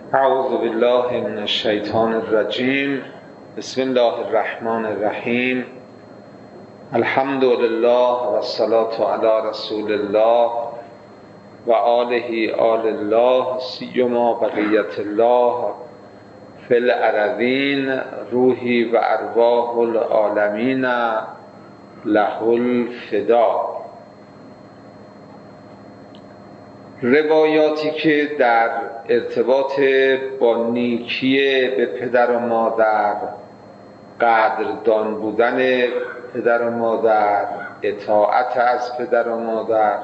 اعوذ بالله من الشیطان الرجیم. بسم الله الرحمن الرحیم. الحمد لله و الصلاة علی رسول الله و آله آل الله سیما بقیت الله فی الارضین روحی و ارواح العالمین له الفدا. روایاتی که در ارتباط با نیکی به پدر و مادر، قدردان بودن پدر و مادر، اطاعت از پدر و مادر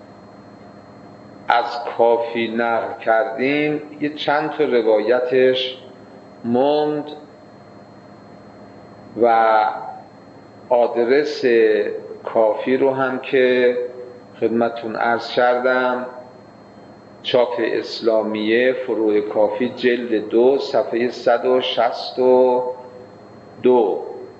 از کافی نقل کردیم، یه چند تا روایتش موند و آدرس کافی رو هم که خدمتون عرض کردم، چاپ اسلامیه فروع کافی جلد 2 صفحه 162.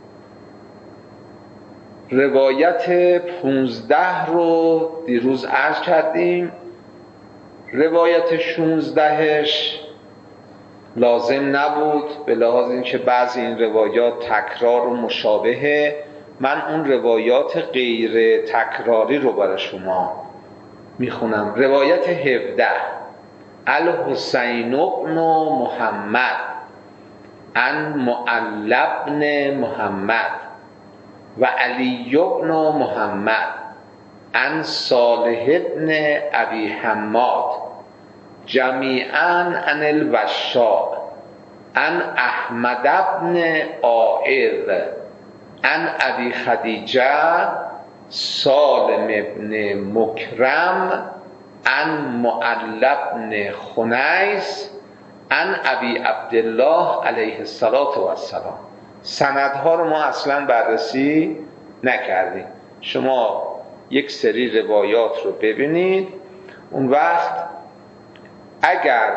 روایت 15 رو دیروز عرض کردیم. روایت 16ش لازم نبود به لحاظ اینکه بعضی این روایات تکرار و مشابهه. من اون روایات غیر تکراری رو برای شما میخونم. روایت 17: الحسین بن محمد عن معلی بن محمد و علی بن محمد عن صالح بن ابی حماد جمیعا عن الوشاء عن احمد بن عائض عن ابی خدیجه سالم ابن مکرم عن معلی بن خنیس عن ابی عبدالله علیه السلام. سندها رو ما اصلا بررسی نکردیم. شما یک سری روایات رو ببینید، اون وقت اگر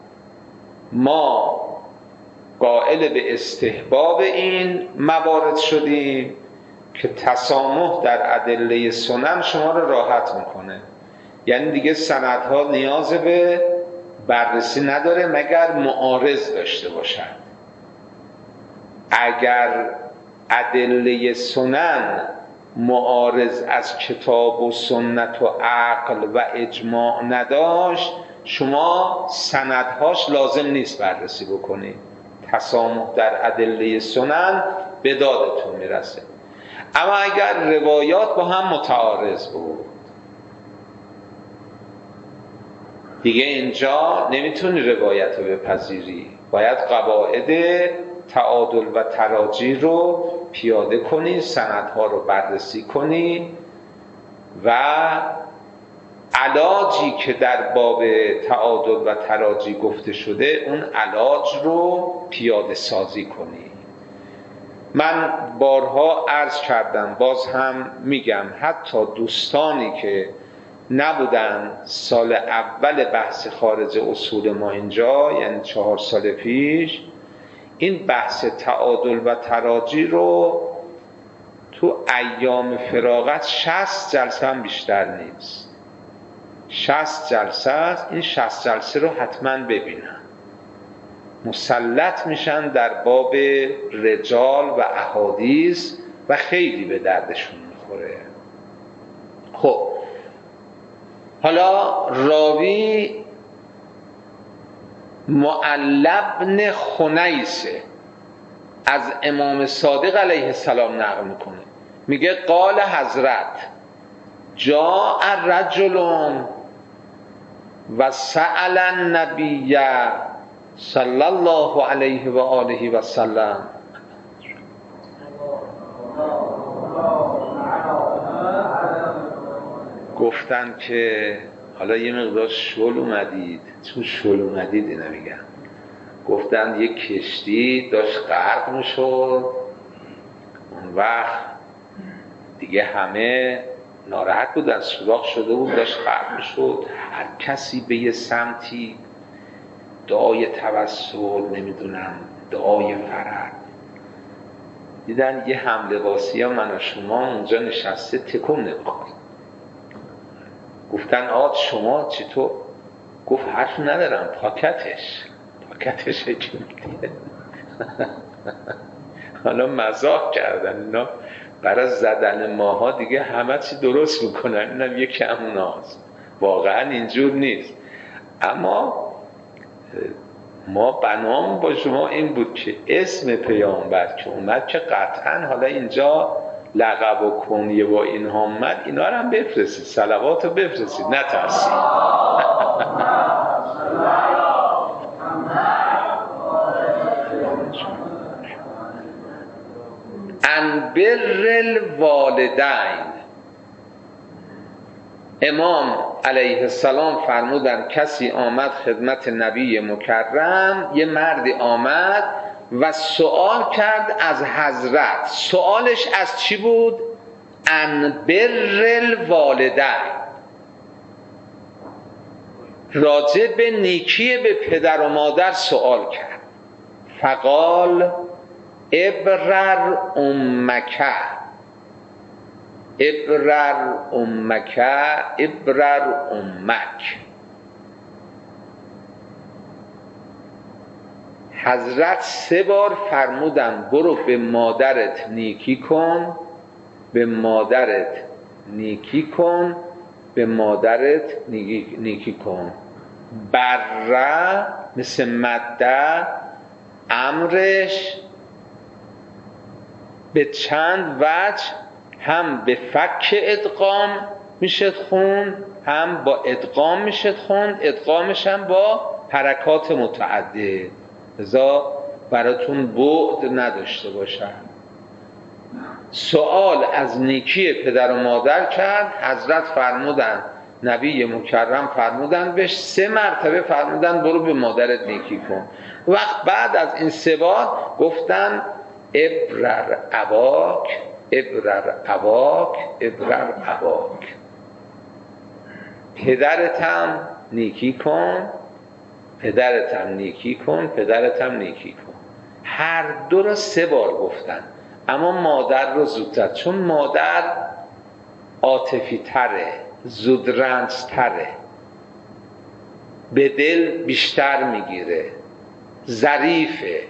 ما قائل به استحباب این موارد شدیم که تسامح در ادله سنن شما رو راحت میکنه، یعنی دیگه سندها نیاز به بررسی نداره مگر معارض داشته باشد. اگر ادله سنن معارض از کتاب و سنت و عقل و اجماع نداشت، شما سندهاش لازم نیست بررسی بکنید. تسامح در ادله سنن به دادتون میرسه. اما اگر روایات با هم متعارض بود، دیگه اینجا نمیتونی روایت رو بپذیری، باید قواعد تعادل و تراجی رو پیاده کنی، سندها رو بررسی کنی و علاجی که در باب تعادل و تراجی گفته شده اون علاج رو پیاده سازی کنی. من بارها عرض کردم، باز هم میگم، حتی دوستانی که نبودن سال اول بحث خارج اصول ما اینجا، یعنی 4 سال پیش، این بحث تعادل و تراجی رو تو ایام فراغت 60 جلسه هم بیشتر نیست، 60 جلسه است. این 60 جلسه رو حتما ببینن، مسلط میشن در باب رجال و احادیث و خیلی به دردشون میخوره. خب حالا راوی معلی بن خنیس از امام صادق علیه السلام نقل میکنه، میگه قال حضرت جاء رجل و سأل النبی صلی الله علیه و آله و سلم. گفتن که حالا یه مقدار شل اومدید، چون شل اومدید اینا میگن، گفتن یک کشتی داشت غرق میشد، اون وقت دیگه همه ناراحت بودن، سوراخ شده بود، داشت غرق میشد، هر کسی به یه سمتی دعای توسل، نمیدونم دعای فرج. دیدن یه هملباسی ها من و شما اونجا نشسته تکون نمیخواد. گفتن آقا شما چطور؟ گفت حرف ندارم، حرکتش جوریه. حالا مزاح کردن اینا برای زدن ماها دیگه همه چی درست میکنن، اینم یکی هموناست. واقعا اینجور نیست. اما ما بنام با شما این بود که اسم پیامبر که اومد که قطعا حالا اینجا لقب و کنیه و اینها اومد، اینا رو هم بفرستید، صلوات رو بفرستید، نترسید. ان بر الوالدین، امام علیه السلام فرمودن کسی آمد خدمت نبی مکرم، یه مردی آمد و سوال کرد از حضرت. سوالش از چی بود؟ ان بر الوالدین، راجع به نیکی به پدر و مادر سوال کرد. فقال ابرر امک، ابرر امک، ابرر امک. حضرت 3 بار فرمودن برو به مادرت نیکی کن، به مادرت نیکی کن، به مادرت نیکی کن. بره مثل مده، امرش به چند وجه، هم به فک ادغام میشه خوند، هم با ادغام میشه خوند، ادغامش هم با حرکات متعدد، لذا براتون بعد نداشته باشن. سوال از نیکی پدر و مادر کرد. حضرت فرمودن، نبی مکرم فرمودن بهش 3 مرتبه فرمودن برو به مادرت نیکی کن. وقت بعد از این 3 بار گفتن ابرر اباک، ابرر اباک، ابرر اباک. پدرتم نیکی کن، پدرتم نیکی کن، پدرتم نیکی کن. هر دو رو 3 بار گفتن، اما مادر رو زودتر، چون مادر عاطفی تره، زودرنج تره، به دل بیشتر میگیره، ظریفه،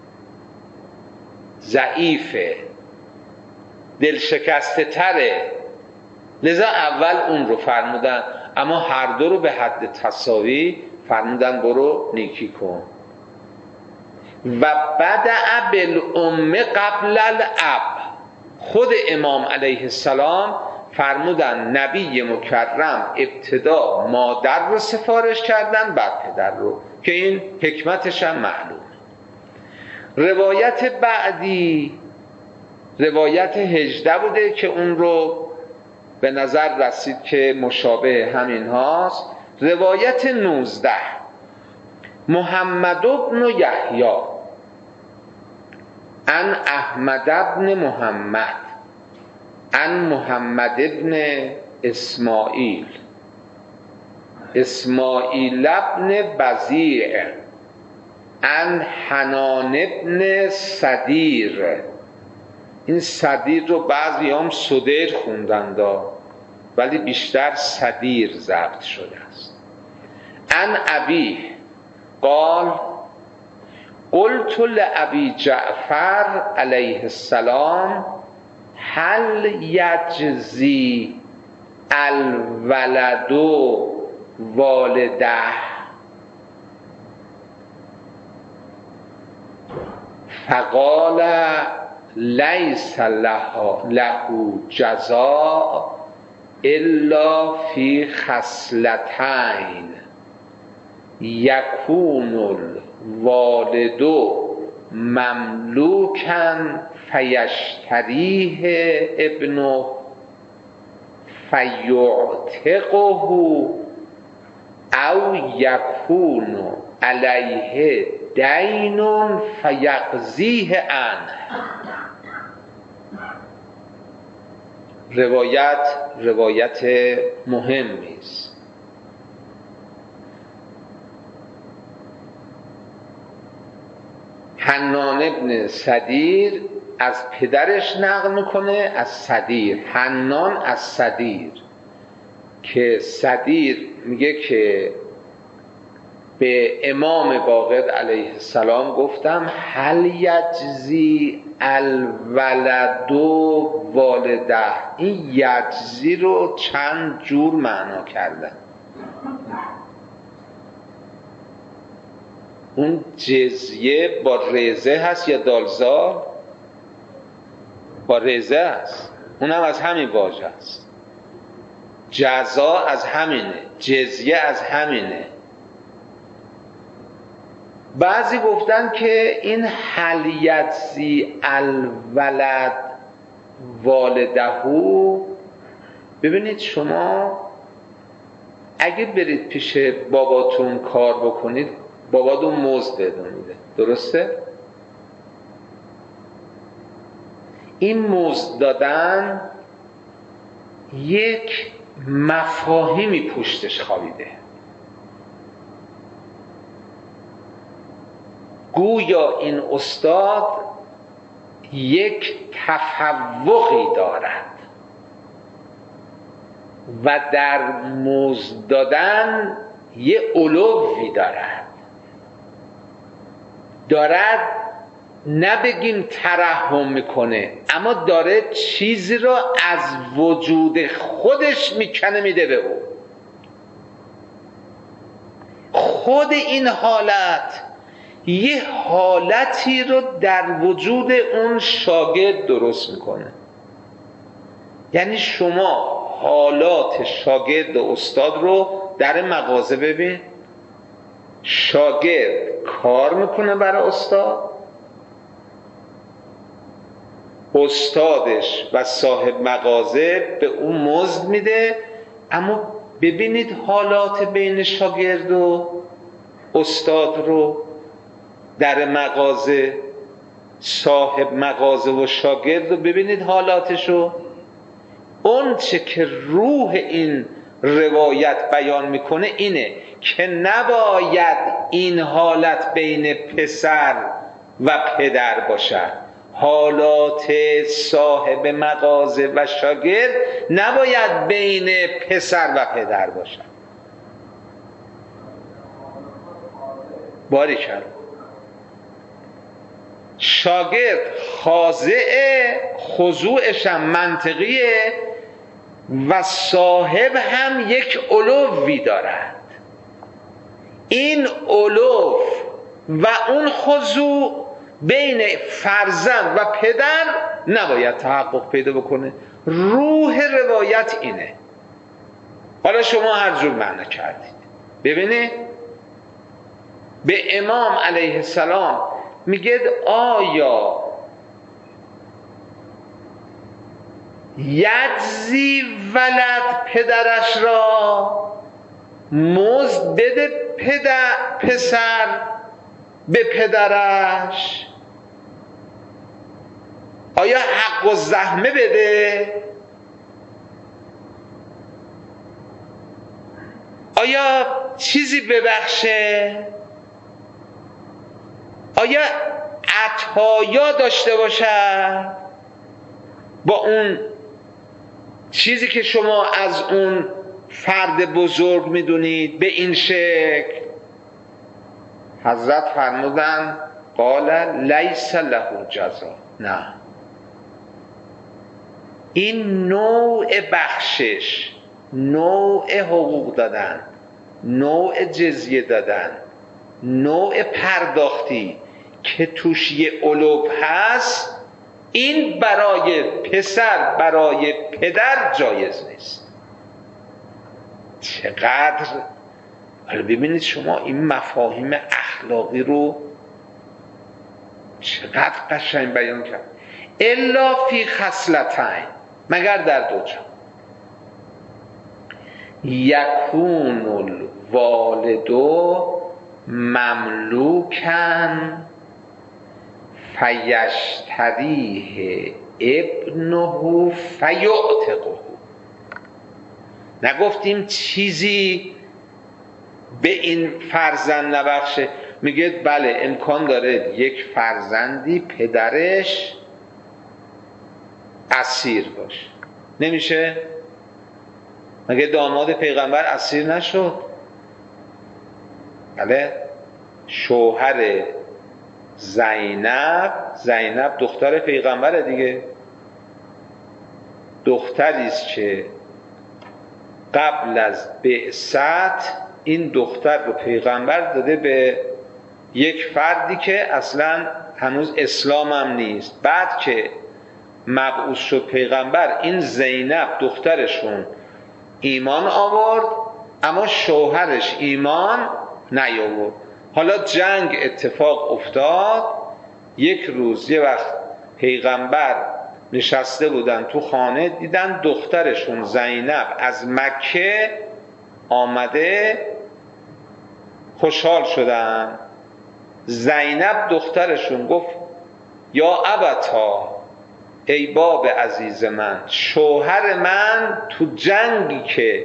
ضعیفه، دل شکسته تره، لذا اول اون رو فرمودن، اما هر دو رو به حد تساوی فرمودن برو نیکی کن. و بدأ بالام قبل الاب، خود امام علیه السلام فرمودن نبی مکرم ابتدا مادر رو سفارش کردن بعد پدر رو، که این حکمتش هم معلوم. روایت بعدی روایت 18 بوده که اون رو به نظر رسید که مشابه همین هاست. روایت 19 محمد بن یحیی عن احمد بن محمد عن محمد بن اسماعیل، اسماعیل بن بزیع عن حنان بن صدیر. این صدیر رو بعضی هم صدیر خوندند ولی بیشتر صدیر ضبط شده است. عن ابی قال قلت لابی جعفر علیه السلام هل یجزی الولد والده؟ فقال لیس له جزاء الا فی خصلتین یکون الوالد مملوکا فیشتریه ابنه فیعتقه او یکون علیه دین فیقضیه عنه. روایت مهمی است. حنان ابن صدیر از پدرش نقل میکنه، از صدیر، حنان از صدیر، که صدیر میگه که به امام باقر علیه السلام گفتم هل یجزی الولد والده. این یجزی رو چند جور معنا کردن. اون جزیه با رزه هست یا دالزار؟ با رزه هست، اونم از همین واژه هست. جزا از همینه، جزیه از همینه. بعضی گفتن که این هل یجزی الولد والدهو، ببینید شما اگه برید پیش باباتون کار بکنید، باباتون مزد بهتون میده، درسته؟ این مزد دادن یک مفاهیمی پشتش خوابیده. گویا این استاد یک تفوقی دارد و در مزد دادن یه علوی دارد نه بگیم ترحم میکنه، اما داره چیزی را از وجود خودش میکنه میده به او. خود این حالت یه حالتی رو در وجود اون شاگرد درست میکنه. یعنی شما حالات شاگرد و استاد رو در مغازه ببین. شاگرد کار میکنه برای استادش و صاحب مغازه به اون مزد میده، اما ببینید حالات بین شاگرد و استاد رو در مغازه، صاحب مغازه و شاگرد رو ببینید حالاتشو. اون چه که روح این روایت بیان میکنه اینه که نباید این حالت بین پسر و پدر باشد. حالات صاحب مغازه و شاگرد نباید بین پسر و پدر باشد. باریکلا. شاگرد خاضعه، خضوعش هم منطقیه و صاحب هم یک علوی دارد. این علو و اون خضوع بین فرزند و پدر نباید تحقق پیدا بکنه. روح روایت اینه. حالا شما هر جور معنی کردید. ببینید به امام علیه السلام میگه آیا یجزی ولد پدرش را مزد بده پسر به پدرش؟ آیا حق و زحمه بده؟ آیا چیزی ببخشه؟ آیا عطایا داشته باشد با اون چیزی که شما از اون فرد بزرگ میدونید به این شکل؟ حضرت فرمودن قال لیس له جزا. نه، این نوع بخشش، نوع حقوق دادن، نوع جزیه دادن، نوع پرداختی که توش یه علوب هست، این برای پسر برای پدر جایز نیست. چقدر حالا ببینید شما این مفاهیم اخلاقی رو چقدر قشنگ بیان کرد. الا فی خصلتین، مگر در دو جا. یکون الوالد مملوکن فیشتریه ابنه فیعتقه. نگفتیم چیزی به این فرزند نبخشه. میگه بله امکان داره یک فرزندی پدرش اسیر باشه. نمیشه؟ مگه داماد پیغمبر اسیر نشد؟ بله، شوهر زینب دختر پیغمبره دیگه، دختری است که قبل از بعثت این دختر رو پیغمبر داده به یک فردی که اصلا هنوز اسلام هم نیست. بعد که مبعوث شد پیغمبر، این زینب دخترشون ایمان آورد، اما شوهرش ایمان نیاورد. حالا جنگ اتفاق افتاد، یک روز یه وقت پیغمبر نشسته بودن تو خانه، دیدن دخترشون زینب از مکه آمده، خوشحال شدن. زینب دخترشون گفت یا ابتا، ای باب عزیز من، شوهر من تو جنگی که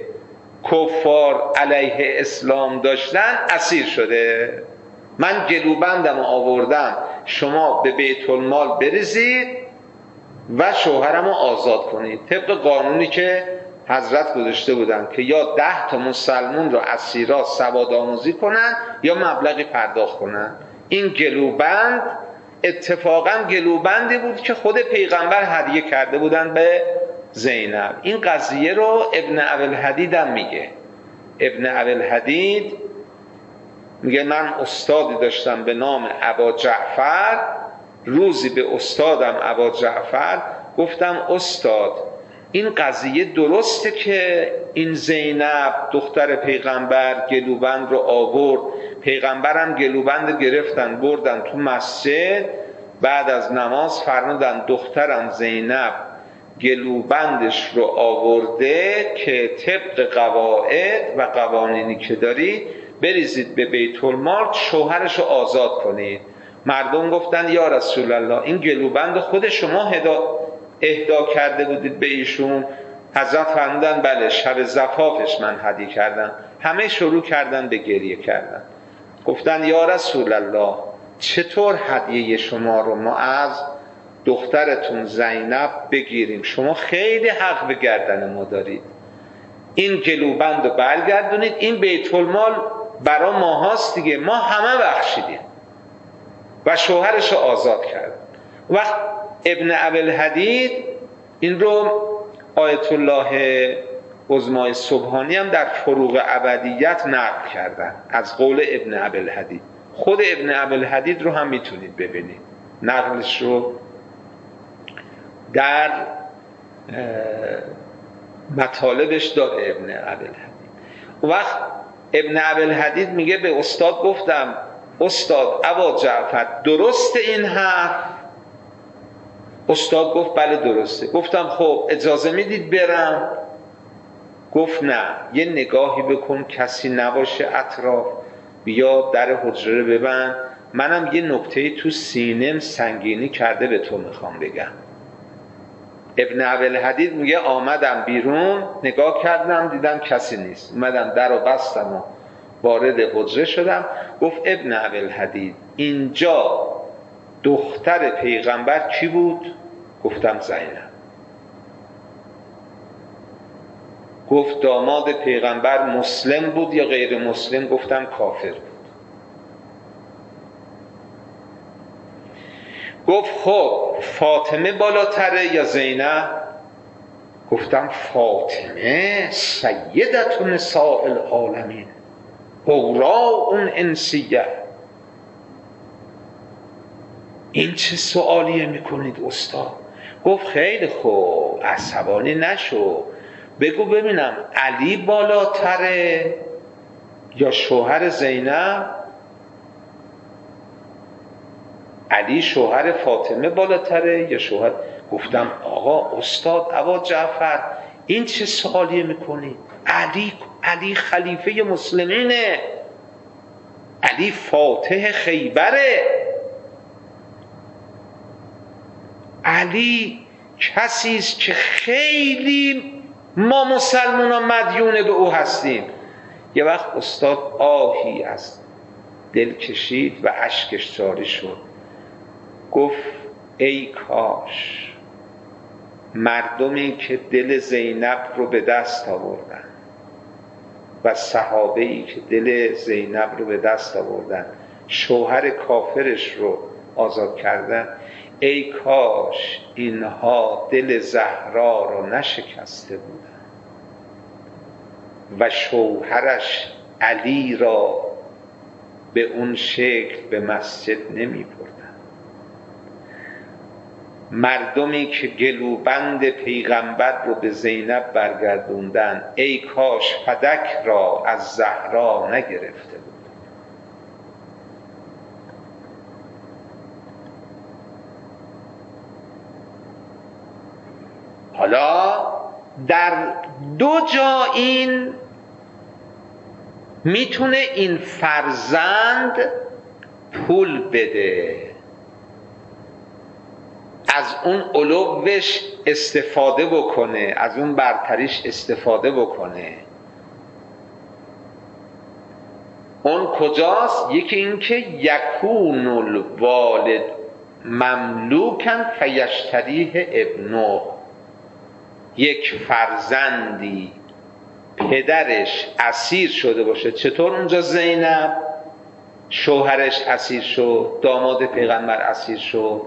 کفار علیه اسلام داشتن اسیر شده، من گلوبندم آوردم، شما به بیت المال بریزید و شوهرم رو آزاد کنید، طبق قانونی که حضرت گذاشته بودن که یا 10 تا مسلمون رو اسیرا سواد آموزی کنن یا مبلغی پرداخت کنن. این گلوبند اتفاقا گلوبندی بود که خود پیغمبر هدیه کرده بودن به زینب. این قضیه رو ابن ابوالحدید هم میگه. ابن ابوالحدید میگه من استادی داشتم به نام ابا جعفر، روزی به استادم ابا جعفر گفتم استاد این قضیه درسته که این زینب دختر پیغمبر گلوبند رو آورد، پیغمبرم گلوبند گرفتن بردن تو مسجد، بعد از نماز فرمودن دخترم زینب گلوبندش رو آورده که طبق قواعد و قوانینی که داری بریزید به بیت المال، شوهرش رو آزاد کنید. مردم گفتن یا رسول الله این گلوبند خود شما اهدا کرده بودید به ایشون؟ حضرت فرمودن بله، شب زفافش من هدیه کردم. همه شروع کردن به گریه کردن. گفتن یا رسول الله چطور هدیه شما رو ما از دخترتون زینب بگیریم؟ شما خیلی حق به گردن ما دارید، این گلوبند رو برگردونید، این بیت المال برا ما هاست دیگه، ما همه بخشیدیم. و شوهرش رو آزاد کرد. وقت ابن ابوالحدید این رو آیت الله عظمای سبحانی هم در فروغ ابدیت نقل کردن از قول ابن ابوالحدید. خود ابن ابوالحدید رو هم میتونید ببینید، نقلش رو در مطالبش داره ابن ابوالحدید. وقت ابن ابوالحدید میگه به استاد گفتم استاد ابا جعفر درست این حرف؟ استاد گفت بله درسته. گفتم خب اجازه میدید برم؟ گفت نه، یه نگاهی بکن کسی نباشه اطراف، بیا در حجره ببند، منم یه نکته تو سینم سنگینی کرده به تو میخوام بگم. ابن ابوالحدید میگه آمدم بیرون، نگاه کردم دیدم کسی نیست، اومدم در رو بستم و وارد حجره شدم. گفت ابن ابوالحدید اینجا دختر پیغمبر کی بود؟ گفتم زینب. گفت داماد پیغمبر مسلم بود یا غیر مسلم؟ گفتم کافر بود. گفت خب فاطمه بالاتره یا زینب؟ گفتم فاطمه سیدت نساء العالمین حوراء انسیه. این چه سوالیه میکنید استاد؟ گفت خیلی خوب، عصبانی نشو، بگو ببینم علی بالاتره یا شوهر زینب؟ علی شوهر فاطمه بالاتره یا شوهر؟ گفتم آقا استاد ابا جعفر این چه سوالیه میکنید؟ علی خلیفه مسلمینه، علی فاتح خیبره، علی کسی است که خیلی ما مسلمان ها مدیون به او هستیم. یه وقت استاد آهی از دل کشید و اشکش جاری شد. گفت ای کاش مردمی که دل زینب رو به دست آوردن و صحابه‌ای که دل زینب رو به دست آوردن، شوهر کافرش رو آزاد کردن، ای کاش اینها دل زهرا رو نشکسته بودن و شوهرش علی را به اون شکل به مسجد نمی بردن. مردمی که گلوبند پیغمبر رو به زینب برگردوندن، ای کاش فدک را از زهرا نگرفته بود. حالا در دو جا این میتونه این فرزند پول بده، از اون علوش استفاده بکنه، از اون برتریش استفاده بکنه. اون کجاست؟ یکی این که یکون الوالد مملوکن فیشتریه ابنه، یک فرزندی پدرش اسیر شده باشه. چطور اونجا زینب شوهرش اسیر شد، داماد پیغمبر اسیر شد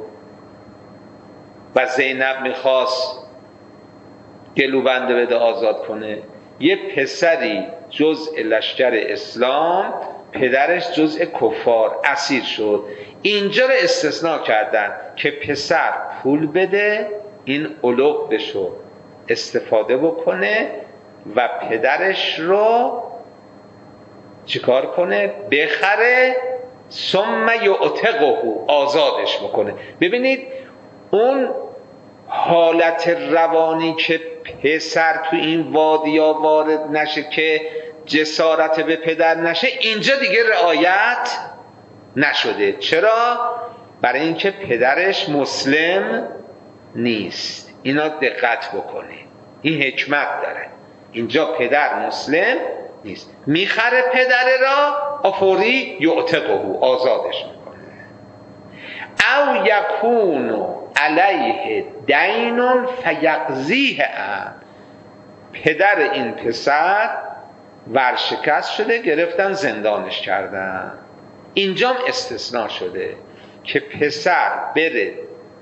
و زینب میخواست گلوبنده بده آزاد کنه. یه پسری جزء لشکر اسلام، پدرش جزء کفار، اسیر شد. اینجا رو استثناء کردن که پسر پول بده، این علوق بشو استفاده بکنه و پدرش رو چیکار کنه؟ بخره، ثم یعتقه، آزادش بکنه. ببینید اون حالت روانی که پسر تو این وادیا وارد نشه که جسارت به پدر نشه، اینجا دیگه رعایت نشده. چرا؟ برای اینکه پدرش مسلم نیست. اینا دقت بکنید، این حکمت داره. اینجا پدر مسلم نیست، میخره پدر را، افوری یعتقه، آزادش میکنه. او یکون علیه دین فیقضیه، پدر این پسر ورشکست شده، گرفتن زندانش کردن. اینجام استثناء شده که پسر بره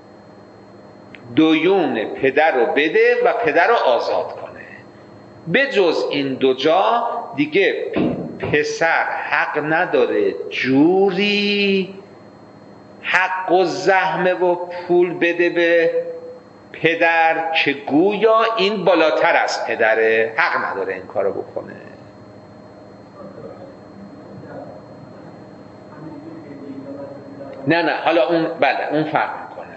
دیون پدر رو بده و پدر رو آزاد کنه. به جز این دو جا دیگه پسر حق نداره جوری حق و زحمه و پول بده به پدر که گویا این بالاتر از پدره. حق نداره این کارو بکنه. نه حالا اون بله اون فرق میکنه.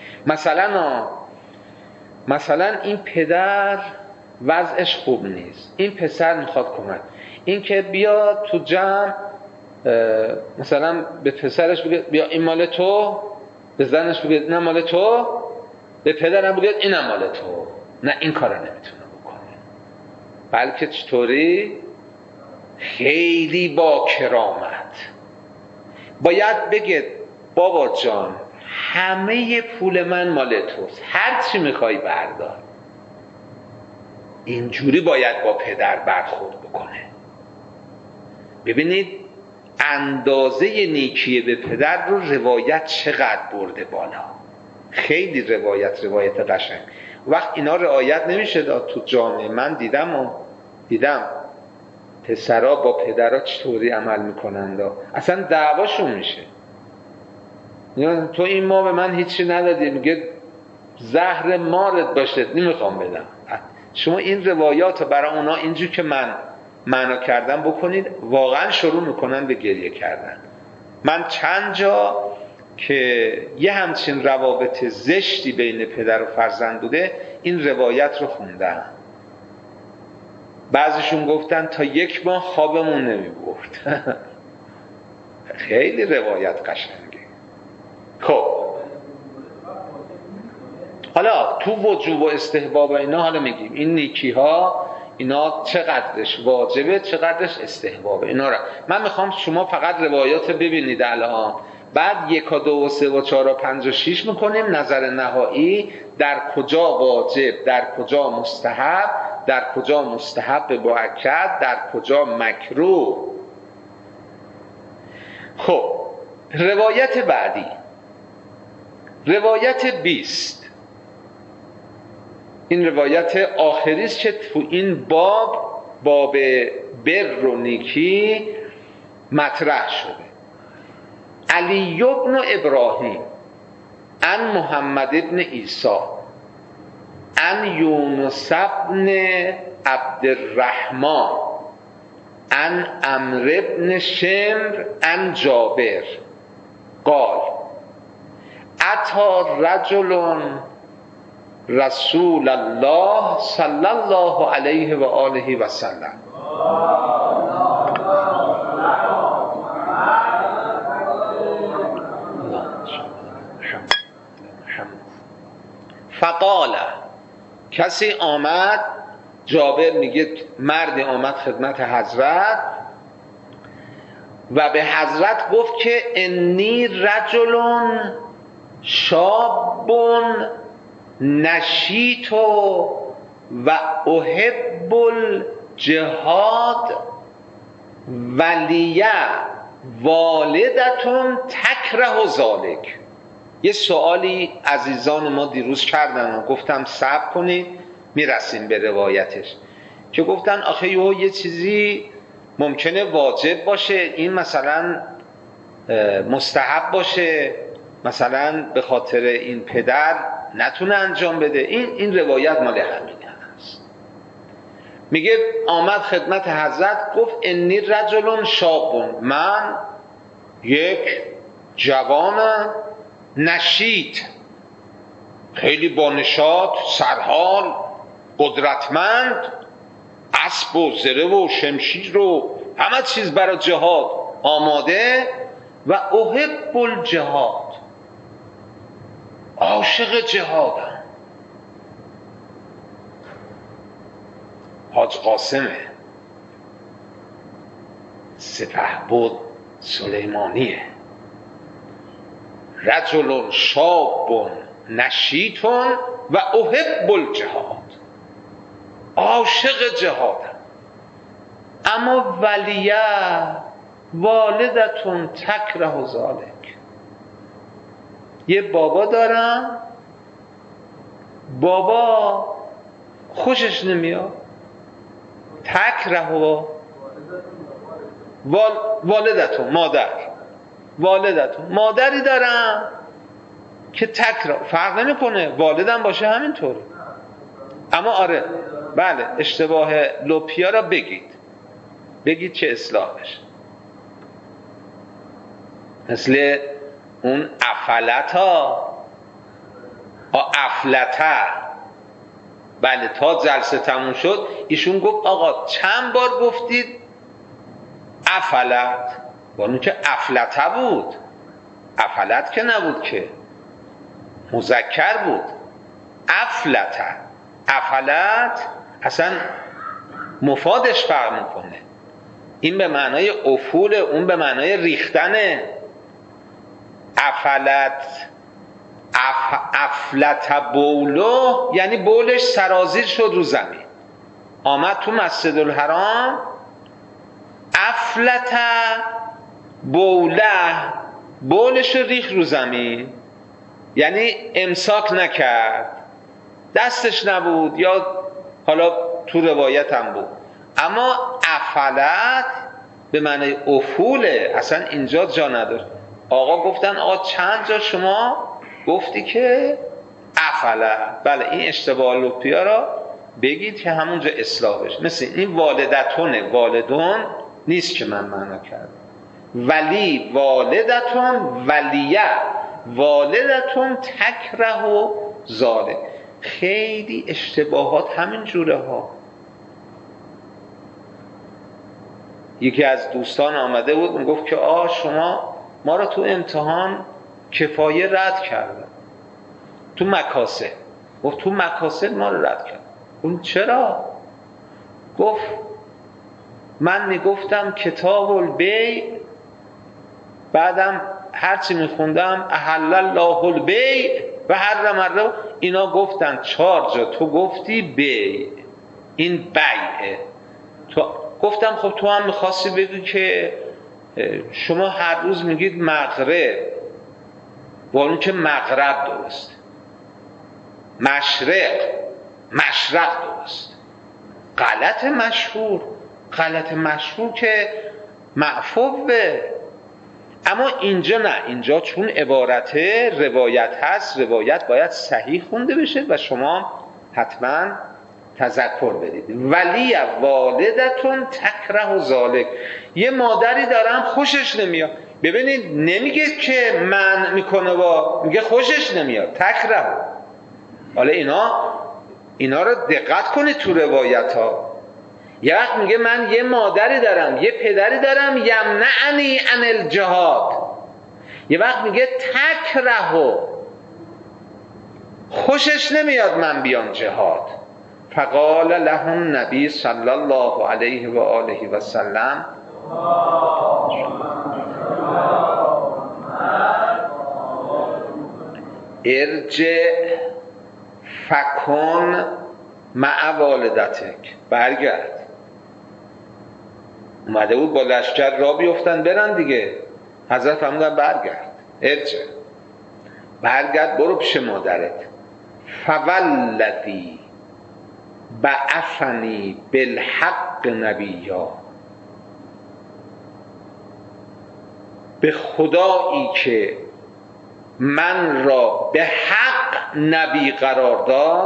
مثلا این پدر وضعش خوب نیست، این پسر میخواد کمک، این که بیاد تو جمع مثلا به پسرش بگه بیا این مال تو، به زنش بگه نه مال تو، به پدرم بگه اینم مال تو، نه این کارو نمیتونه بکنه. بلکه چطوری؟ خیلی با کرامت باید بگه بابا جان همه پول من مال توست، هر چی میخوای بردار. اینجوری باید با پدر برخورد بکنه. ببینید اندازه نیکی به پدر رو روایت چقدر برده بالا. خیلی روایت قشنگ. وقت اینا رعایت نمیشه داد تو جامعه. من دیدم پسرها با پدرها چطوری عمل میکنند، اصلا دعواشون میشه. تو این ماه به من هیچی ندادی، میگه زهر مارت باشه نمیخوام بدم. شما این روایات رو برای اونا اینجور که من معنا کردم بکنید، واقعا شروع میکنن به گریه کردن. من چند جا که یه همچین روابط زشتی بین پدر و فرزند بوده این روایت رو خوندم. بعضیشون گفتن تا 1 ماه خوابمون نمیبرد. خیلی روایت قشنگه. خب حالا تو وجوب و استحباب اینا حالا میگیم این نیکی ها اینا چقدرش واجبه چقدرش استحبابه. اینا را من میخوام شما فقط روایات ببینید الان، بعد 1 و 2 و 3 و 4 و 5 و 6 میکنیم نظر نهایی در کجا واجب در کجا مستحب در کجا مستحب مؤکد، در کجا مکروه. خب روایت بعدی، روایت 20. این روایت آخری است که تو این باب بر و نیکی مطرح شده. علی بن ابراهیم عن محمد بن عیسی عن یونس بن عبدالرحمن عن عمرو بن شمر عن جابر قال اتى رجل رسول الله صلی الله علیه و آله و سلم. فقال، کسی آمد، جابر میگه مردی آمد خدمت حضرت و به حضرت گفت که انی رجل شاب نشیط و احب الجهاد ولیه والدتون تکره ذالک. یه سوالی عزیزان ما دیروز کردن و گفتم صبر کنید میرسیم به روایتش، که گفتن آخه یه چیزی ممکنه واجب باشه، این مثلا مستحب باشه، مثلا به خاطر این پدر نتونه انجام بده. این روایت مال همینه هست. میگه آمد خدمت حضرت گفت انی رجل شاب، من یک جوانم نشیط، خیلی بانشاط، سرحال، قدرتمند، اسب و زره و شمشیر و همه چیز برای جهاد آماده و احب الجهاد، عاشق جهادم. حاج قاسمه، سپهبد سلیمانیه. رجل شاب نشیط و احب الجهاد، عاشق جهادم. اما ولیه والدتون تکره ذالک، یه بابا دارم، بابا خوشش نمیاد. تکره والدتون، مادر، والدتون، مادری دارم که تکره، فرق نمیکنه والدم باشه همینطوره. اما آره بله، اشتباه لوپیا را بگید چه اصلاح بشه. مثل اون افلتا بله، تا جلسه تموم شد ایشون گفت آقا چند بار گفتید افلت، وانون که افلته بود، افلت که نبود، که مذکر بود. افلت اصلا مفادش فرق میکنه، این به معنای افول، اون به معنای ریختنه. افلت بولو یعنی بولش سرازیر شد رو زمین، آمد تو مسجد الحرام، افلت بوله، بولش رو ریخت رو زمین، یعنی امساک نکرد، دستش نبود، یا حالا تو روایت هم بود. اما افلت به معنی افوله، اصلا اینجا جا نداره. آقا گفتن آقا چند جا شما گفتی که افلت؟ بله، این اشتباه لوپیا را بگید که همونجا اصلاح بشه. مثل این والدتونه، والدون نیست که من معنا کردم. ولی والدتون ولیه والدتون تکره و ذالک. خیلی اشتباهات همین جوره ها. یکی از دوستان آمده بود میگفت که شما ما را تو امتحان کفایه رد کردن، تو مکاسب. گفت تو مکاسب ما رو رد کرد. اون چرا؟ گفت من میگفتم کتاب البیع، بعدم هرچی میخوندم احل الله البیع و حرم الربا، اینا گفتن 4 جا تو گفتی بیع، این بیعه. تو گفتم خب تو هم میخواستی بگی که شما هر روز میگید مغرب، با اون که مغرب درست، مشرق درست. غلط مشهور که معفوه. اما اینجا نه، اینجا چون عبارت روایت هست، روایت باید صحیح خونده بشه و شما حتما تذکر بدید. ولی والدتون تکره ذالک، یه مادری دارم خوشش نمیاد. ببینید نمیگه که من میکنه میگه خوشش نمیاد، تکره. حالا اینا رو دقت کنید تو روایت ها. یه وقت میگه من یه مادری دارم، یه پدری دارم، یمنعنی عن الجهاد. یه وقت میگه تکره، خوشش نمیاد من بیام جهاد. فقال له النبی صلی الله علیه و آله و سلم ارجع فکن مع والدتک، برگرد. اومده بود با لشکر را بیفتن برن دیگه، حضرت فرمودن برگرد، برگرد برو پیش مادرت. فوالذی بعثنی بالحق نبیا، به خدایی که من را به حق نبی قرار داد،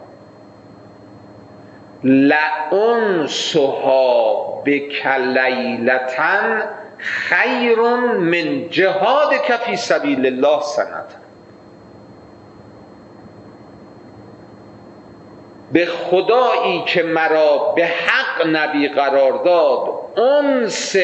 لأنسها بک لیلة خیر من جهادک فی سبیل الله سنة. به خدایی که مرا به حق نبی قرار داد، انس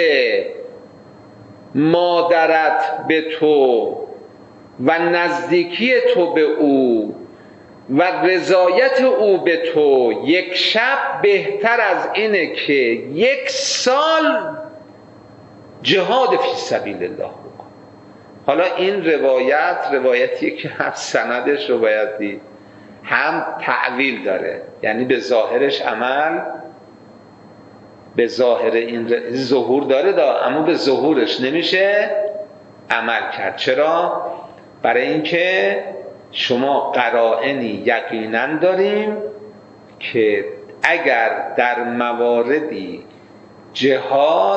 مادرت به تو و نزدیکی تو به او و رضایت او به تو یک شب بهتر از اینه که 1 سال جهاد فی سبیل الله بکن. حالا این روایتیه که هم سندش رو باید دید، هم تعویل داره، یعنی به ظاهرش عمل، به ظاهر این ظهور داره اما به ظهورش نمیشه عمل کرد. چرا؟ برای اینکه شما قرائنی یقینا داریم که اگر در مواردی جهاد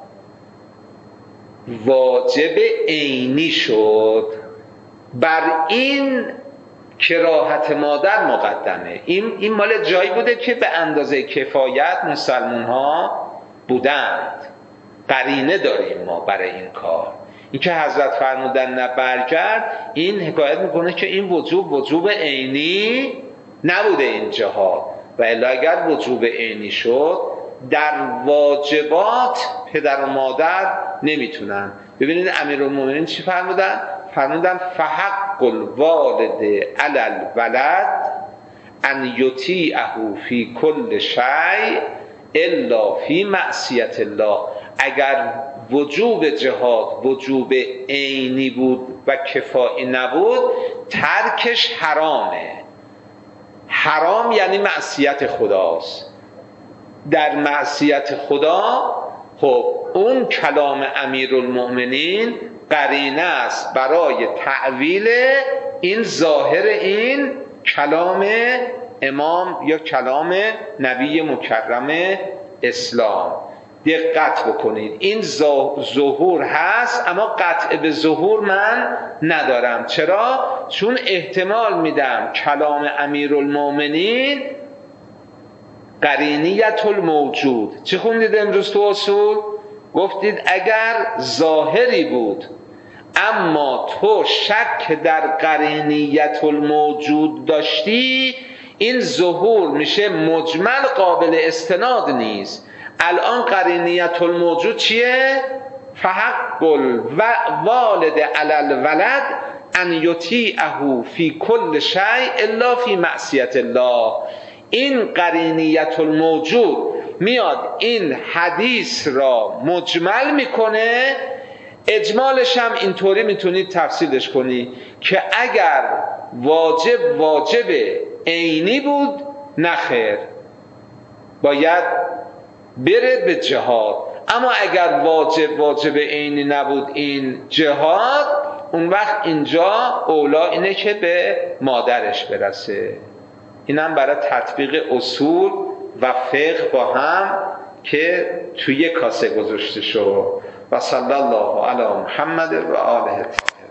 واجب عینی شد، بر این کراهت مادر مقدمه. این مال جایی بوده که به اندازه کفایت مسلمان ها بودند، قرینه داریم ما برای این کار. این که حضرت فرمودن نه برگرد، این حکایت میکنه که این وجوب عینی نبوده این جهاد، و الا اگر وجوب عینی شد در واجبات پدر و مادر نمیتونن. ببینید امیرالمومنین چی فرمودن فحق الوالد علی الولد ان یطیعه فی کل شیء الا فی معصیت الله. اگر وجوب جهاد وجوب عینی بود و کفایی نبود، ترکش حرامه. حرام یعنی معصیت خداست. در معصیت خدا خب اون کلام امیرالمؤمنین قرینه است برای تعویل این ظاهر این کلام امام یا کلام نبی مکرم اسلام. دقت بکنید، این ظهور هست اما قطع به ظهور من ندارم. چرا؟ چون احتمال میدم کلام امیرالمؤمنین قرینیت الموجود. چه خوندید امروز تو اصول؟ گفتید اگر ظاهری بود اما تو شک در قرینیت الموجود داشتی، این ظهور میشه مجمل قابل استناد نیست. الان قرینیت الموجود چیه؟ فحق الوالد علی الولد ان یطیعه فی کل شیء الا فی معصیت الله. این قرینیت الموجود میاد این حدیث را مجمل میکنه. اجمالش هم اینطوری میتونید تفسیرش کنید که اگر واجب عینی بود نخیر، باید بره به جهاد. اما اگر واجب عینی نبود این جهاد، اون وقت اینجا اولا اینه که به مادرش برسه. اینم برای تطبیق اصول و فقه با هم که توی کاسه گذاشته شد. و صلی الله علی محمد و آله الطاهرین.